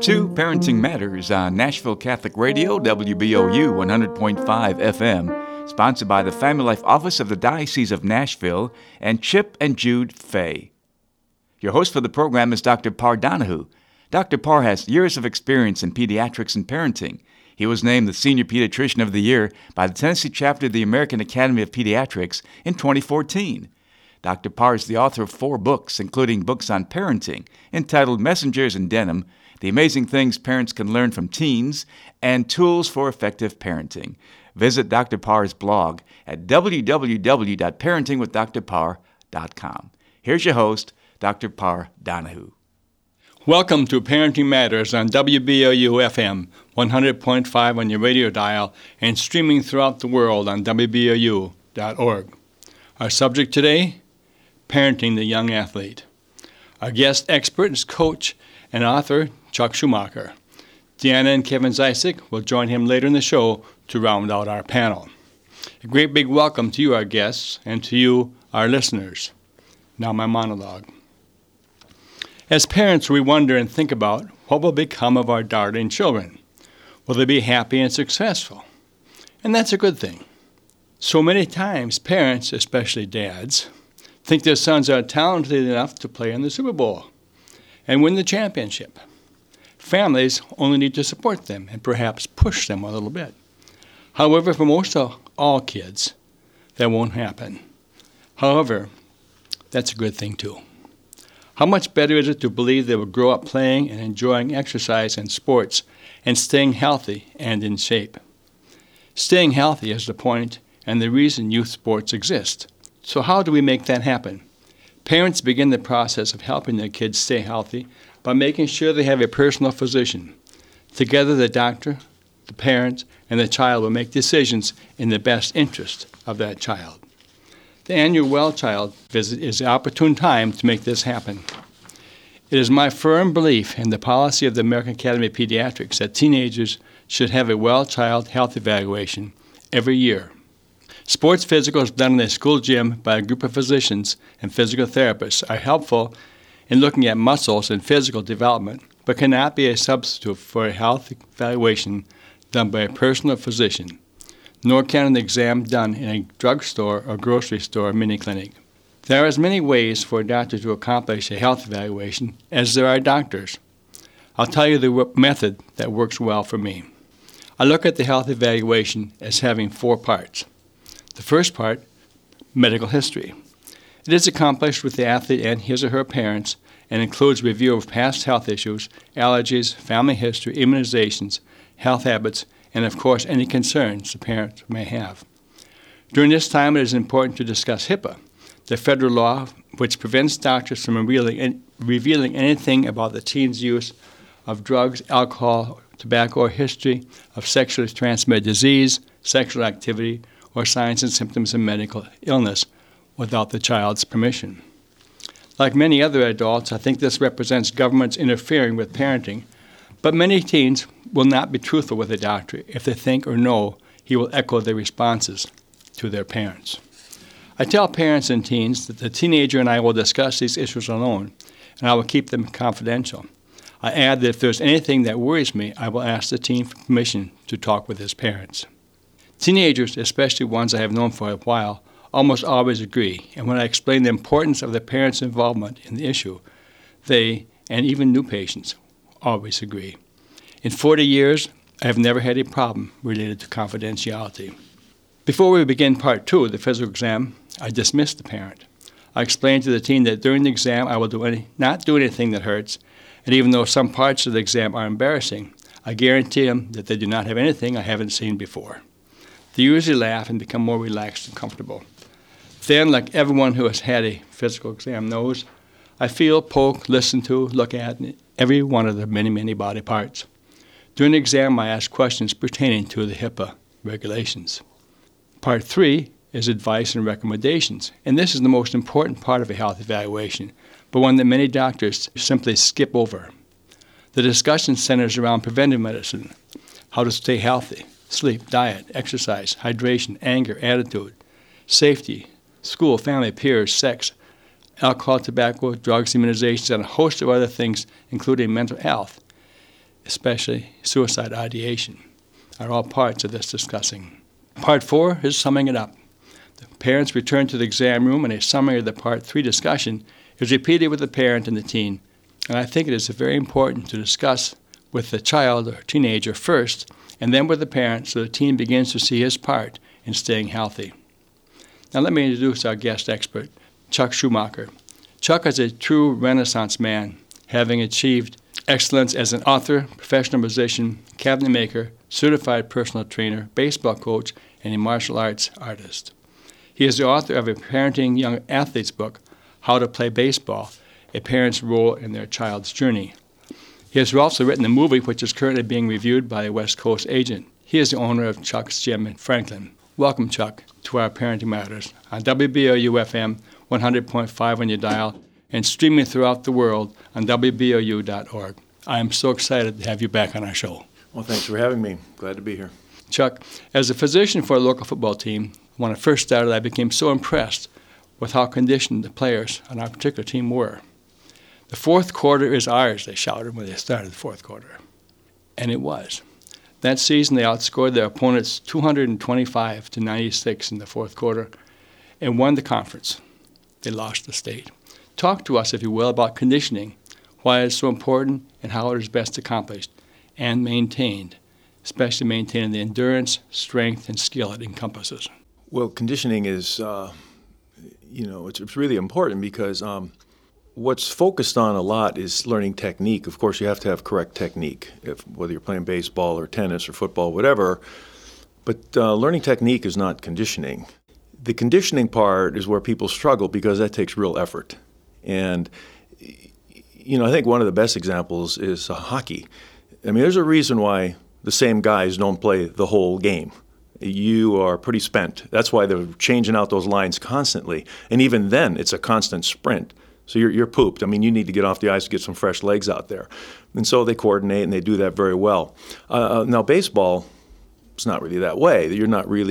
to Parenting Matters on Nashville Catholic Radio, WBOU 100.5 FM, sponsored by the Family Life Office of the Diocese of Nashville and Chip and Jude Fay. Your host for the program is Dr. Parr Donahue. Dr. Parr has years of experience in pediatrics and parenting. He was named the Senior Pediatrician of the Year by the Tennessee chapter of the American Academy of Pediatrics in 2014. Dr. Parr is the author of 4 books, including books on parenting, entitled Messengers in Denim, The Amazing Things Parents Can Learn from Teens, and Tools for Effective Parenting. Visit Dr. Parr's blog at www.parentingwithdrparr.com. Here's your host, Dr. Parr Donahue. Welcome to Parenting Matters on WBOU FM 100.5 on your radio dial and streaming throughout the world on WBOU.org. Our subject today, parenting the young athlete. Our guest expert is coach and author Chuck Schumacher. Deanna and Kevin Zysick will join him later in the show to round out our panel. A great big welcome to you, our guests, and to you, our listeners. Now my monologue. As parents, we wonder and think about what will become of our darling children. Will they be happy and successful? And that's a good thing. So many times, parents, especially dads, think their sons are talented enough to play in the Super Bowl and win the championship. Families only need to support them and perhaps push them a little bit. However, for most of all kids, that won't happen. However, that's a good thing too. How much better is it to believe they will grow up playing and enjoying exercise and sports and staying healthy and in shape? Staying healthy is the point and the reason youth sports exist. So how do we make that happen? Parents begin the process of helping their kids stay healthy by making sure they have a personal physician. Together, the doctor, the parent, and the child will make decisions in the best interest of that child. The annual Well Child visit is the opportune time to make this happen. It is my firm belief in the policy of the American Academy of Pediatrics that teenagers should have a Well Child health evaluation every year. Sports physicals done in a school gym by a group of physicians and physical therapists are helpful in looking at muscles and physical development, but cannot be a substitute for a health evaluation done by a personal physician, nor can an exam done in a drugstore or grocery store mini clinic. There are as many ways for a doctor to accomplish a health evaluation as there are doctors. I'll tell you the method that works well for me. I look at the health evaluation as having 4 parts. The first part, medical history. It is accomplished with the athlete and his or her parents and includes review of past health issues, allergies, family history, immunizations, health habits, and of course any concerns the parent may have. During this time, it is important to discuss HIPAA, the federal law which prevents doctors from revealing anything about the teen's use of drugs, alcohol, tobacco, or history of sexually transmitted disease, sexual activity, or signs and symptoms of medical illness without the child's permission. Like many other adults, I think this represents governments interfering with parenting, but many teens will not be truthful with a doctor if they think or know he will echo their responses to their parents. I tell parents and teens that the teenager and I will discuss these issues alone, and I will keep them confidential. I add that if there's anything that worries me, I will ask the teen for permission to talk with his parents. Teenagers, especially ones I have known for a while, almost always agree, and when I explain the importance of the parents' involvement in the issue, they, and even new patients, always agree. In 40 years, I have never had a problem related to confidentiality. Before we begin part 2 of the physical exam, I dismiss the parent. I explain to the teen that during the exam I will not do anything that hurts, and even though some parts of the exam are embarrassing, I guarantee them that they do not have anything I haven't seen before. They usually laugh and become more relaxed and comfortable. Then, like everyone who has had a physical exam knows, I feel, poke, listen to, look at every one of the many, many body parts. During the exam, I ask questions pertaining to the HIPAA regulations. Part 3 is advice and recommendations, and this is the most important part of a health evaluation, but one that many doctors simply skip over. The discussion centers around preventive medicine, how to stay healthy, sleep, diet, exercise, hydration, anger, attitude, safety, school, family, peers, sex, alcohol, tobacco, drugs, immunizations, and a host of other things, including mental health. especially suicide ideation, are all parts of this discussing. Part 4 is summing it up. The parents return to the exam room, and a summary of the Part 3 discussion is repeated with the parent and the teen. And I think it is very important to discuss with the child or teenager first, and then with the parent, so the teen begins to see his part in staying healthy. Now let me introduce our guest expert, Chuck Schumacher. Chuck is a true Renaissance man, having achieved excellence as an author, professional musician, cabinet maker, certified personal trainer, baseball coach, and a martial arts artist. He is the author of a parenting young athletes book, How to Play Baseball, a parent's role in their child's journey. He has also written a movie which is currently being reviewed by a West Coast agent. He is the owner of Chuck's Gym in Franklin. Welcome, Chuck, to our Parenting Matters on WBOU-FM 100.5 on your dial and streaming throughout the world on WBOU.org. I am so excited to have you back on our show. Well, thanks for having me. Glad to be here. Chuck, as a physician for a local football team, when I first started, I became so impressed with how conditioned the players on our particular team were. The fourth quarter is ours, they shouted when they started the fourth quarter. And it was. That season, they outscored their opponents 225-96 in the fourth quarter and won the conference. They lost the state. Talk to us, if you will, about conditioning, why it's so important and how it is best accomplished and maintained, especially maintaining the endurance, strength, and skill it encompasses. Well, conditioning is, it's really important because what's focused on a lot is learning technique. Of course, you have to have correct technique, whether you're playing baseball or tennis or football, whatever. But learning technique is not conditioning. The conditioning part is where people struggle because that takes real effort. And, I think one of the best examples is hockey. I mean, there's a reason why the same guys don't play the whole game. You are pretty spent. That's why they're changing out those lines constantly. And even then, it's a constant sprint. So you're pooped. I mean, you need to get off the ice to get some fresh legs out there. And so they coordinate, and they do that very well. Now, baseball, it's not really that way. You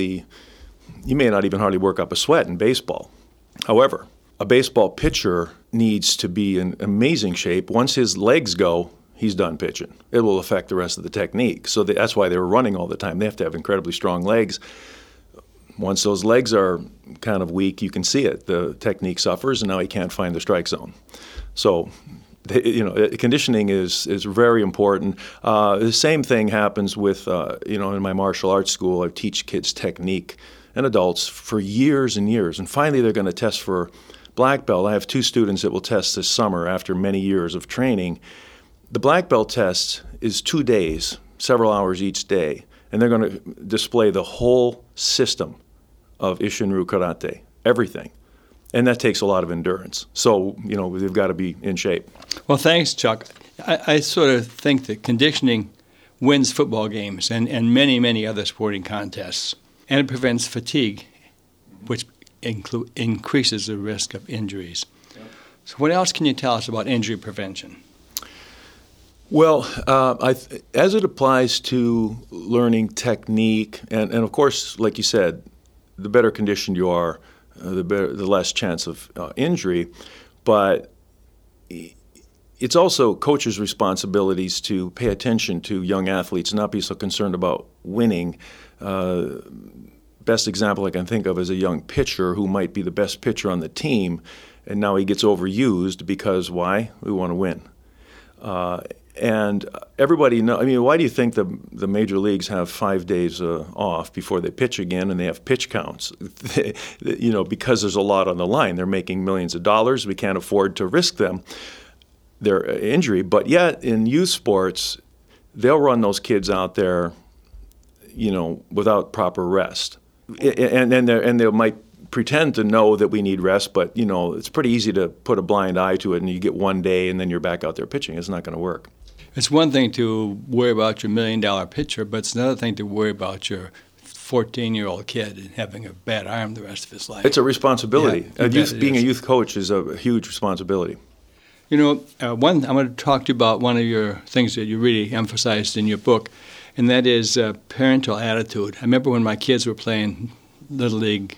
may not even hardly work up a sweat in baseball. However, a baseball pitcher needs to be in amazing shape. Once his legs go, he's done pitching. It will affect the rest of the technique. So that's why they're running all the time. They have to have incredibly strong legs. Once those legs are kind of weak, you can see it. The technique suffers, and now he can't find the strike zone. So, conditioning is very important. The same thing happens with, in my martial arts school, I teach kids technique and adults for years and years. And finally, they're going to test for black belt. I have 2 students that will test this summer after many years of training. The black belt test is 2 days, several hours each day, and they're going to display the whole system of Isshin-Ryu Karate, everything. And that takes a lot of endurance. So, they've got to be in shape. Well, thanks, Chuck. I sort of think that conditioning wins football games and many, many other sporting contests. And it prevents fatigue, which increases the risk of injuries. Yep. So what else can you tell us about injury prevention? Well, as it applies to learning technique, and of course, like you said, the better conditioned you are, the less chance of injury. But it's also coaches' responsibilities to pay attention to young athletes and not be so concerned about winning. Best example I can think of is a young pitcher who might be the best pitcher on the team, and now he gets overused because why? We want to win. And everybody knows, why do you think the major leagues have 5 days off before they pitch again, and they have pitch counts? Because there's a lot on the line. They're making millions of dollars. We can't afford to risk their injury. But yet in youth sports, they'll run those kids out there, without proper rest. And they might pretend to know that we need rest, but it's pretty easy to put a blind eye to it, and you get 1 day, and then you're back out there pitching. It's not going to work. It's one thing to worry about your $1 million pitcher, but it's another thing to worry about your 14-year-old kid and having a bad arm the rest of his life. It's a responsibility. Yeah, being a youth coach is a huge responsibility. I'm going to talk to you about one of your things that you really emphasized in your book, and that is parental attitude. I remember when my kids were playing Little League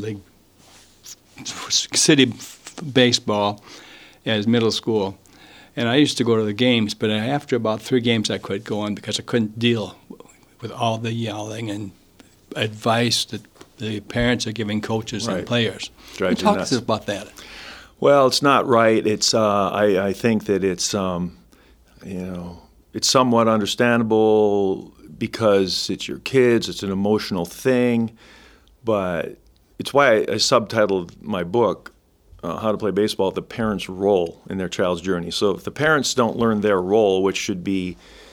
city baseball as middle school, And I used to go to the games, but after about 3 games I quit going because I couldn't deal with all the yelling and advice that the parents are giving coaches and players. Drives you Talk nuts. to us about that. Well, it's not right. It's I think that it's it's somewhat understandable because it's your kids. It's an emotional thing, but it's why I subtitled my book How to Play Baseball: The Parent's Role in Their Child's Journey. So if the parents don't learn their role, which should be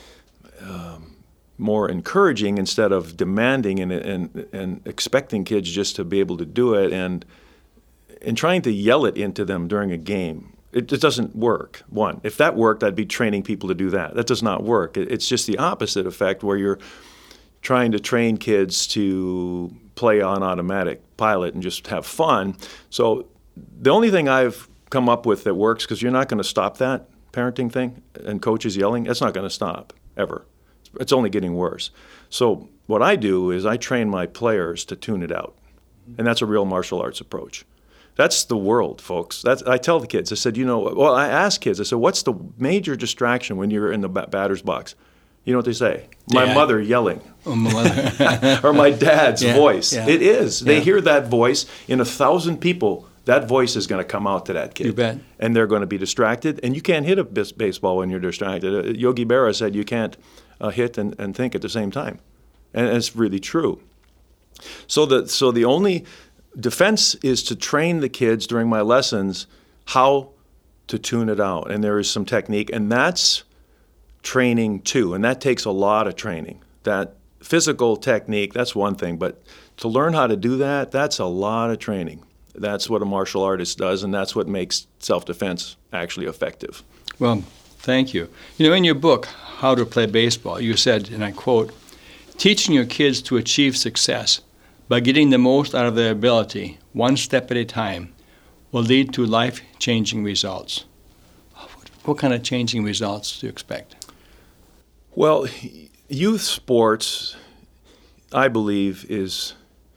more encouraging instead of demanding and expecting kids just to be able to do it and trying to yell it into them during a game. It just doesn't work. One, if that worked, I'd be training people to do that. That does not work. It's just the opposite effect where you're trying to train kids to play on automatic pilot and just have fun. So the only thing I've come up with that works, because you're not going to stop that parenting thing and coaches yelling, that's not going to stop, ever. It's only getting worse. So what I do is I train my players to tune it out. And that's a real martial arts approach. That's the world, folks. I tell the kids, I said, I ask kids, I said, what's the major distraction when you're in the batter's box? You know what they say? Dad. My mother yelling. Oh, my mother. Or my dad's voice. Yeah. It is. They Yeah. hear that voice in 1,000 people. That voice is going to come out to that kid. You bet. And they're going to be distracted. And you can't hit a baseball when you're distracted. Yogi Berra said you can't hit and think at the same time. And it's really true. So the only defense is to train the kids during my lessons how to tune it out. And there is some technique. And that's training too. And that takes a lot of training. That physical technique, that's one thing. But to learn how to do that, that's a lot of training. That's what a martial artist does, and that's what makes self-defense actually effective. Well, thank you. In your book, How to Play Baseball, you said, and I quote, "Teaching your kids to achieve success by getting the most out of their ability, one step at a time, will lead to life-changing results." What kind of changing results do you expect? Well, youth sports, I believe, is,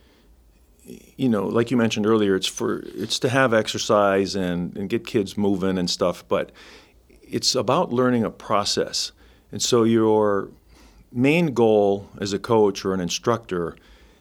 like you mentioned earlier, it's to have exercise and get kids moving and stuff, but it's about learning a process. And so your main goal as a coach or an instructor,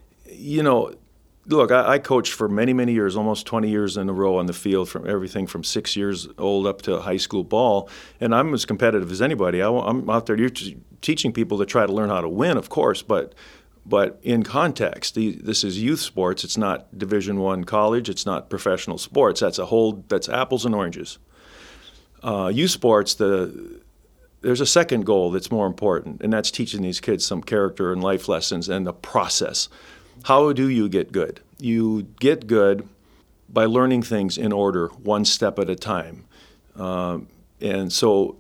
look, I coached for many, many years, almost 20 years in a row on the field, from everything from 6 years old up to high school ball, and I'm as competitive as anybody. I'm out there teaching people to try to learn how to win, of course, but in context, this is youth sports. It's not Division I college. It's not professional sports. That's apples and oranges. Youth sports, there's a second goal that's more important, and that's teaching these kids some character and life lessons and the process. How do you get good? You get good by learning things in order, one step at a time. And so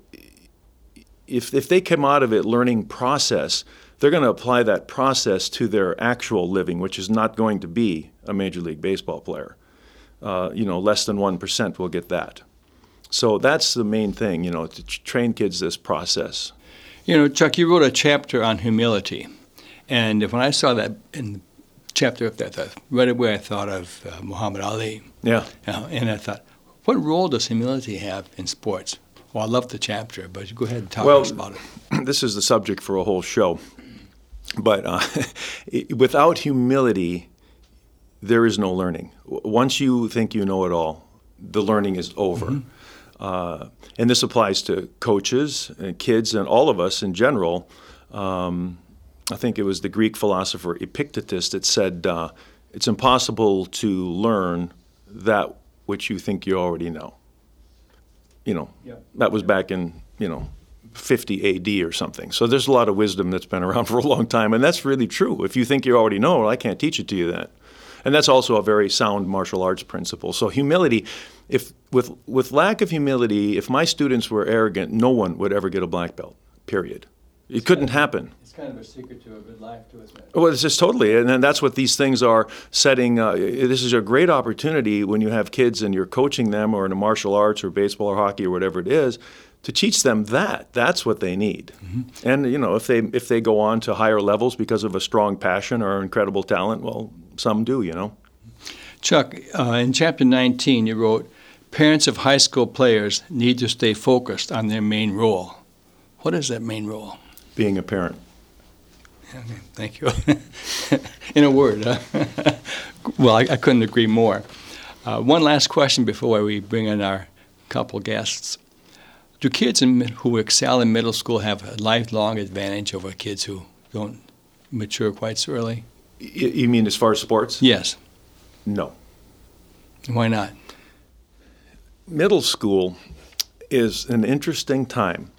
if they come out of it learning process, they're going to apply that process to their actual living, which is not going to be a Major League Baseball player. Less than 1% will get that. So that's the main thing, to train kids this process. Chuck, you wrote a chapter on humility. And when I saw that in the chapter, right away I thought of Muhammad Ali. Yeah. And I thought, what role does humility have in sports? Well, I love the chapter, but go ahead and talk to us about it. This is the subject for a whole show. But without humility, there is no learning. Once you think you know it all, the learning is over. Mm-hmm. And this applies to coaches and kids and all of us in general. I think it was the Greek philosopher Epictetus that said, it's impossible to learn that which you think you already know. That was back in, 50 AD or something. So there's a lot of wisdom that's been around for a long time, and that's really true. If you think you already know, well, I can't teach it to you that. And that's also a very sound martial arts principle. So humility, with lack of humility, if my students were arrogant, no one would ever get a black belt, period. It couldn't happen. It's kind of a secret to a good life, too, isn't it? Well, it's just totally, and then that's what these things are setting. This is a great opportunity when you have kids and you're coaching them, or in a martial arts or baseball or hockey or whatever it is, to teach them that. That's what they need. Mm-hmm. And if they go on to higher levels because of a strong passion or incredible talent, well, some do. Chuck, in chapter 19, you wrote, Parents of high school players need to stay focused on their main role. What is that main role? Being a parent. Okay, thank you. In a word, huh? Well, I couldn't agree more. One last question before we bring in our couple guests. Do kids who excel in middle school have a lifelong advantage over kids who don't mature quite so early? You mean as far as sports? Yes. No. Why not? Middle school is an interesting time.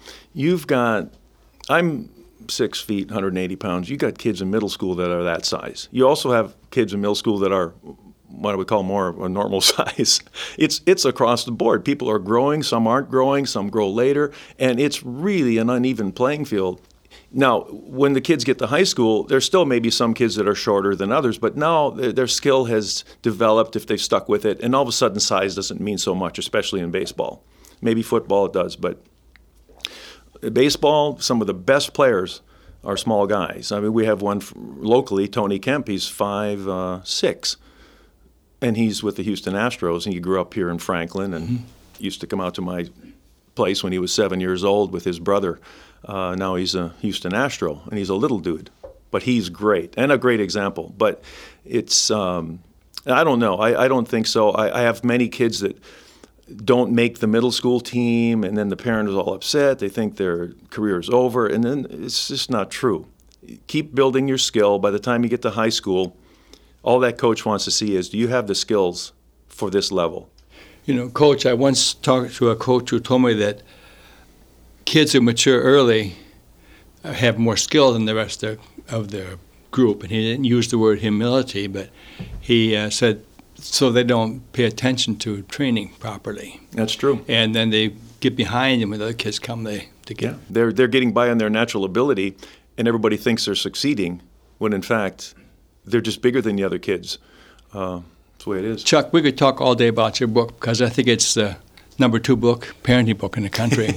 I'm 6 feet, 180 pounds. You got kids in middle school that are that size. You also have kids in middle school that are what I would call more of a normal size. It's across the board. People are growing, some aren't growing, some grow later, and it's really an uneven playing field. Now, when the kids get to high school, there's still maybe some kids that are shorter than others, but now their skill has developed if they've stuck with it, and all of a sudden size doesn't mean so much, especially in baseball. Maybe football it does, but baseball, some of the best players are small guys. I mean, we have one locally, Tony Kemp, he's 5'6", and he's with the Houston Astros, and he grew up here in Franklin and used to come out to my place when he was 7 years old with his brother. Now he's a Houston Astro, and he's a little dude, but he's great and a great example. But it's, I don't know. I don't think so. I have many kids that don't make the middle school team, and then the parent is all upset. They think their career is over, and then it's just not true. Keep building your skill. By the time you get to high school, all that coach wants to see is, do you have the skills for this level? You know, Coach, I once talked to a coach who told me that kids who mature early have more skill than the rest of their group. And he didn't use the word humility, but he said so they don't pay attention to training properly. That's true. And then they get behind, and when the other kids come, they get... Yeah, they're getting by on their natural ability, and everybody thinks they're succeeding, when in fact they're just bigger than the other kids. That's the way it is. Chuck, we could talk all day about your book, because I think it's the number 2 book, parenting book in the country.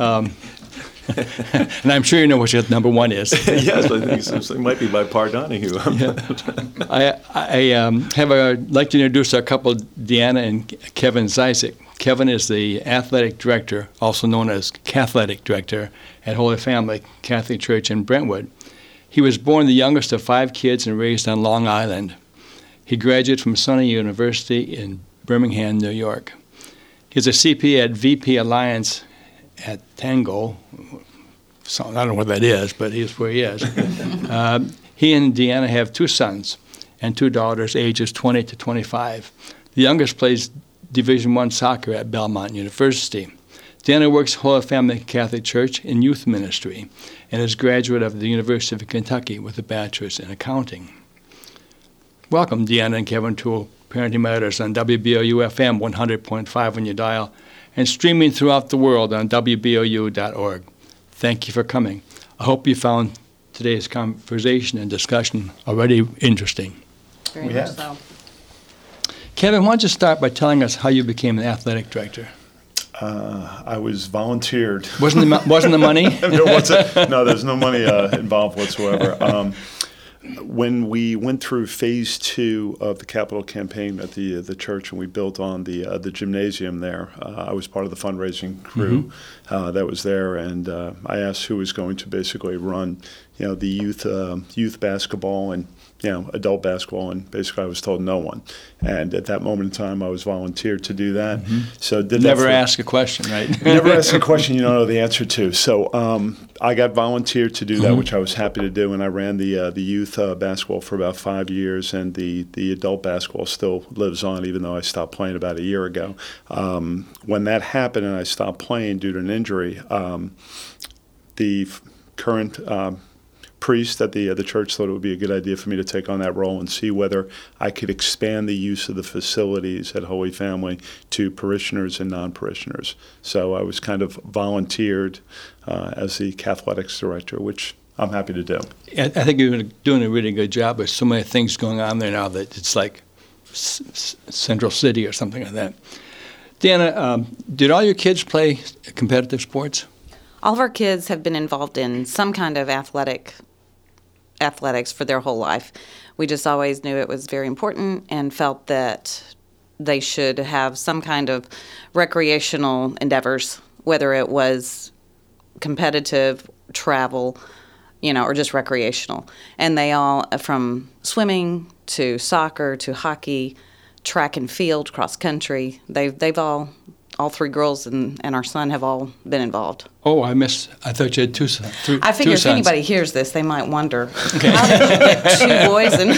And I'm sure you know what your number 1 is. Yes, I think so. It might be by Parr Donahue. I'd like to introduce our couple, Deanna and Kevin Zizek. Kevin is the athletic director, also known as Cathletic Director, at Holy Family Catholic Church in Brentwood. He was born the youngest of 5 kids and raised on Long Island. He graduated from SUNY University in Birmingham, New York. He's a CP at VP Alliance at Tango. So, I don't know what that is, but he's where he is. He and Deanna have 2 sons and 2 daughters, ages 20 to 25. The youngest plays Division I soccer at Belmont University. Deanna works at Holy Family Catholic Church in youth ministry and is a graduate of the University of Kentucky with a bachelor's in accounting. Welcome, Deanna and Kevin, to Parenting Matters on WBOU-FM 100.5 on your dial and streaming throughout the world on WBOU.org. Thank you for coming. I hope you found today's conversation and discussion already interesting. Very much so. Kevin, why don't you start by telling us how you became an athletic director? I was volunteered. Wasn't the money? No, there's no money involved whatsoever. When we went through phase 2 of the capital campaign at the church, and we built on the gymnasium there, I was part of the fundraising crew that was there, and I asked who was going to basically run, the youth basketball and adult basketball, and basically I was told no one. And at that moment in time, I was volunteered to do that. So did never ask a question, right? Never ask a question you don't know the answer to. So I got volunteered to do that, which I was happy to do, and I ran the youth basketball for about 5 years, and the adult basketball still lives on, even though I stopped playing about a year ago. When that happened and I stopped playing due to an injury, the current priest at the church thought it would be a good idea for me to take on that role and see whether I could expand the use of the facilities at Holy Family to parishioners and non-parishioners. So I was kind of volunteered as the Cathletics director, which I'm happy to do. I think you're doing a really good job. There's so many things going on there now that it's like Central City or something like that. Deanna, did all your kids play competitive sports? All of our kids have been involved in some kind of athletics for their whole life. We just always knew it was very important and felt that they should have some kind of recreational endeavors, whether it was competitive, travel, or just recreational. And they all, from swimming to soccer to hockey, track and field, cross country, they've all three girls and our son have all been involved. Oh, I thought you had two sons. I figure if anybody hears this, they might wonder, how did you get two boys and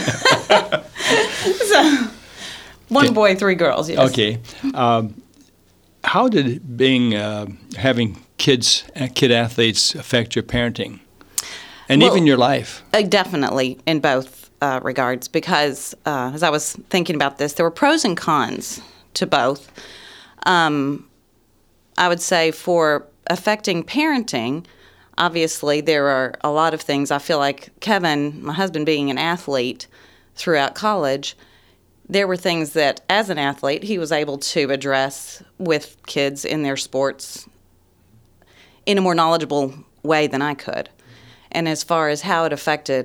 so, one boy, three girls, yes. Okay. How did having kid athletes affect your parenting and even your life? Definitely in both regards, because as I was thinking about this, there were pros and cons to both. I would say for affecting parenting, obviously there are a lot of things. I feel like Kevin, my husband, being an athlete throughout college, there were things that as an athlete he was able to address with kids in their sports in a more knowledgeable way than I could. And as far as how it affected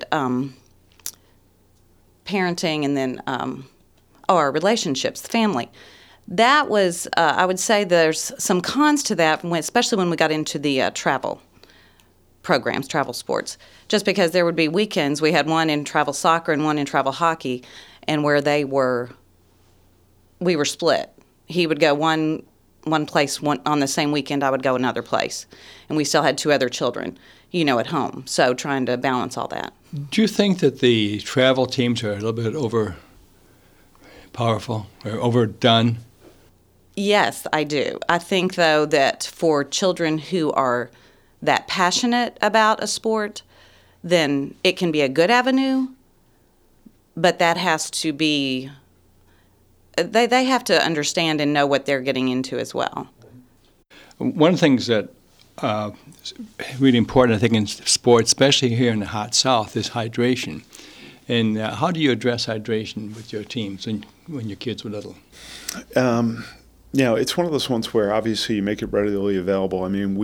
parenting and then our relationships, family, that was, I would say there's some cons to that, especially when we got into the travel programs, travel sports, just because there would be weekends. We had one in travel soccer and one in travel hockey, and where we were split. He would go one place on the same weekend, I would go another place. And we still had two other children, at home. So trying to balance all that. Do you think that the travel teams are a little bit over powerful or overdone? Yes, I do. I think, though, that for children who are that passionate about a sport, then it can be a good avenue, but that has to be, they have to understand and know what they're getting into as well. One of the things that is really important, I think, in sports, especially here in the hot South, is hydration. And how do you address hydration with your teams when your kids were little? It's one of those ones where obviously you make it readily available. I mean,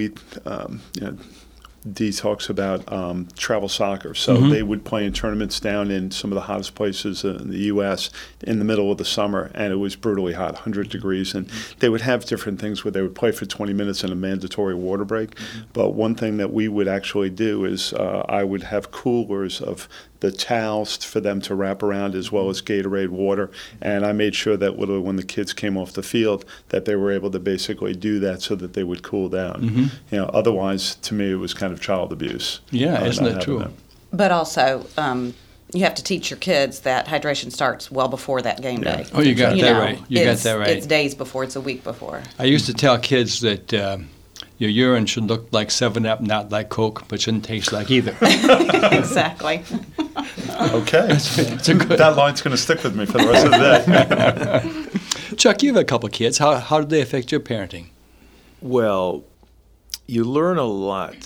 Dee talks about travel soccer. So they would play in tournaments down in some of the hottest places in the U.S. in the middle of the summer, and it was brutally hot, 100 degrees. And they would have different things where they would play for 20 minutes in a mandatory water break. But one thing that we would actually do is I would have coolers of the towels for them to wrap around, as well as Gatorade water. And I made sure that when the kids came off the field, that they were able to basically do that so that they would cool down. Otherwise, to me, it was kind of child abuse. Yeah, isn't that true? But also, you have to teach your kids that hydration starts well before that game day. Oh, you got that right. You got that right. It's days before. It's a week before. I used to tell kids that your urine should look like 7-Up, not like Coke, but shouldn't taste like either. Exactly. Okay. That line's going to stick with me for the rest of the day. Chuck, you have a couple of kids. How did they affect your parenting? Well, you learn a lot.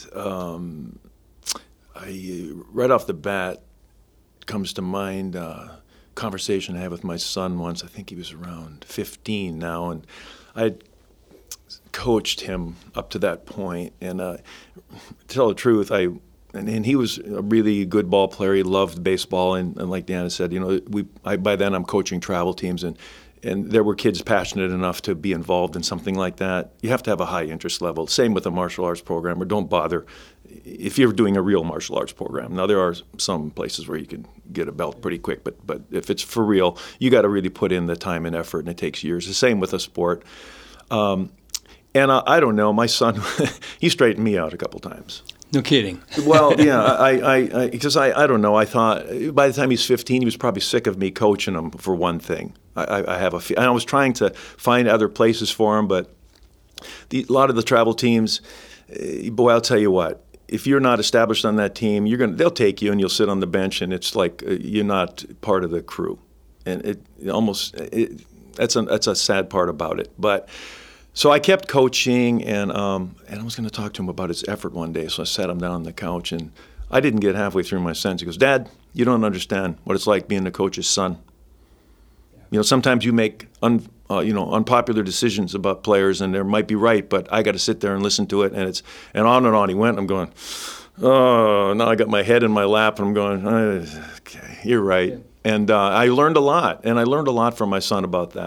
Right off the bat comes to mind a conversation I had with my son once. I think he was around 15 now, and I had coached him up to that point. And to tell the truth, and he was a really good ball player. He loved baseball, and like Deanna said, by then I'm coaching travel teams, and there were kids passionate enough to be involved in something like that. You have to have a high interest level. Same with a martial arts program, or don't bother if you're doing a real martial arts program. Now, there are some places where you can get a belt pretty quick, but if it's for real, you got to really put in the time and effort, and it takes years. The same with a sport. And I don't know, my son, he straightened me out a couple times. No kidding. Well, yeah, because I don't know. I thought by the time he's 15, he was probably sick of me coaching him for one thing. I was trying to find other places for him, but a lot of the travel teams, boy, I'll tell you what. If you're not established on that team, they'll take you and you'll sit on the bench, and it's like you're not part of the crew, and that's a sad part about it. But so I kept coaching, and I was going to talk to him about his effort one day. So I sat him down on the couch, and I didn't get halfway through my sentence. He goes, "Dad, you don't understand what it's like being the coach's son. Sometimes you make unpopular decisions about players, and they might be right, but I got to sit there and listen to it, and on he went. I'm going, oh, now I got my head in my lap, and I'm going, okay, you're right. Yeah. And I learned a lot, from my son about that.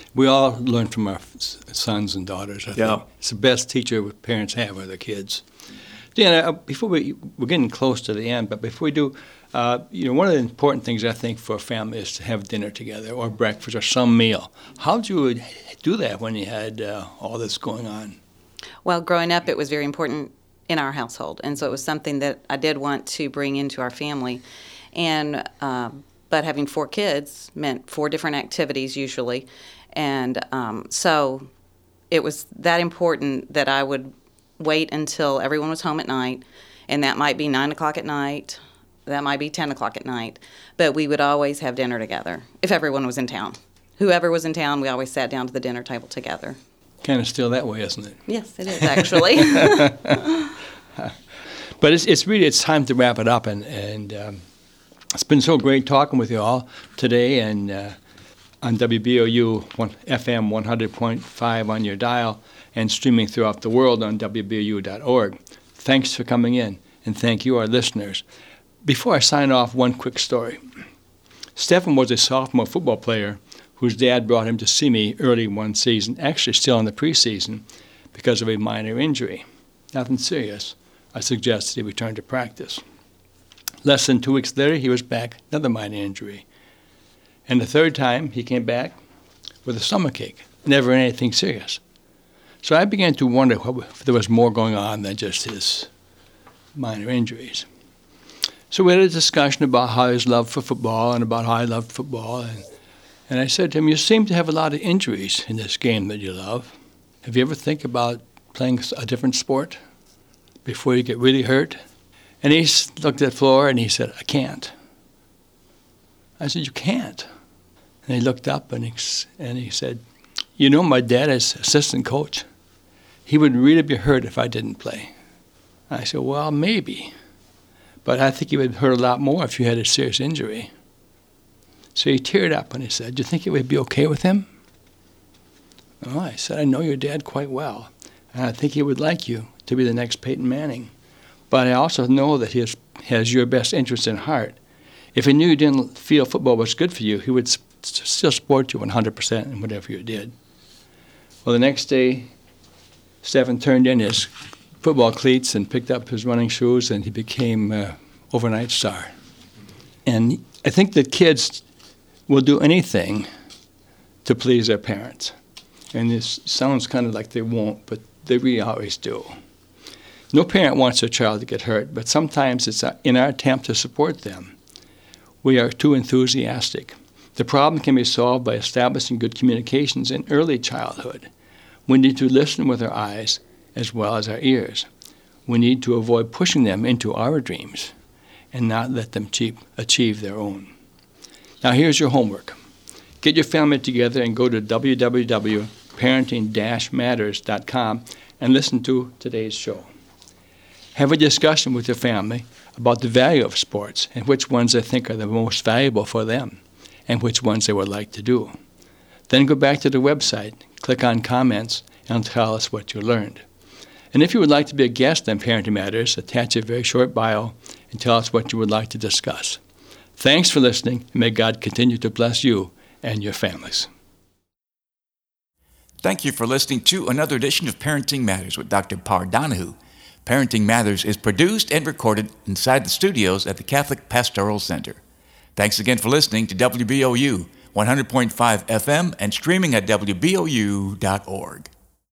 We all learn from our sons and daughters, I Yeah. think. It's the best teacher parents have with their kids. Dan, before we're getting close to the end, but before we do, one of the important things I think for a family is to have dinner together or breakfast or some meal. How did you do that when you had all this going on? Well, growing up, it was very important in our household, and so it was something that I did want to bring into our family. And but having 4 kids meant 4 different activities usually, and so it was that important that I would wait until everyone was home at night, and that might be 9 o'clock at night, that might be 10 o'clock at night, but we would always have dinner together if everyone was in town. Whoever was in town, we always sat down to the dinner table together. Kind of still that way, isn't it? Yes, it is actually. But it's time to wrap it up, and it's been so great talking with you all today, and on WBOU FM 100.5 on your dial, and streaming throughout the world on WBOU.org. Thanks for coming in, and thank you, our listeners. Before I sign off, one quick story. Stephen was a sophomore football player whose dad brought him to see me early one season, actually still in the preseason, because of a minor injury. Nothing serious. I suggested he return to practice. Less than 2 weeks later, he was back, another minor injury. And the third time, he came back with a stomachache, never anything serious. So I began to wonder if there was more going on than just his minor injuries. So we had a discussion about how his love for football and about how I loved football. And I said to him, you seem to have a lot of injuries in this game that you love. Have you ever think about playing a different sport before you get really hurt? And he looked at the floor and he said, I can't. I said, you can't. And he looked up and he said, you know, my dad is assistant coach. He would really be hurt if I didn't play. I said, well, maybe. But I think he would hurt a lot more if you had a serious injury. So he teared up and he said, do you think it would be okay with him? Oh, I said, I know your dad quite well. And I think he would like you to be the next Peyton Manning. But I also know that he has your best interest in heart. If he knew you didn't feel football was good for you, he would still support you 100% in whatever you did. Well, the next day, Stephen turned in his football cleats and picked up his running shoes, and he became an overnight star. And I think that kids will do anything to please their parents. And this sounds kind of like they won't, but they really always do. No parent wants their child to get hurt, but sometimes it's in our attempt to support them. We are too enthusiastic. The problem can be solved by establishing good communications in early childhood. We need to listen with our eyes as well as our ears. We need to avoid pushing them into our dreams and not let them achieve their own. Now here's your homework. Get your family together and go to www.parenting-matters.com and listen to today's show. Have a discussion with your family about the value of sports and which ones they think are the most valuable for them and which ones they would like to do. Then go back to the website, click on comments, and tell us what you learned. And if you would like to be a guest on Parenting Matters, attach a very short bio and tell us what you would like to discuss. Thanks for listening, and may God continue to bless you and your families. Thank you for listening to another edition of Parenting Matters with Dr. Parr Donahue. Parenting Matters is produced and recorded inside the studios at the Catholic Pastoral Center. Thanks again for listening to WBOU 100.5 FM and streaming at WBOU.org.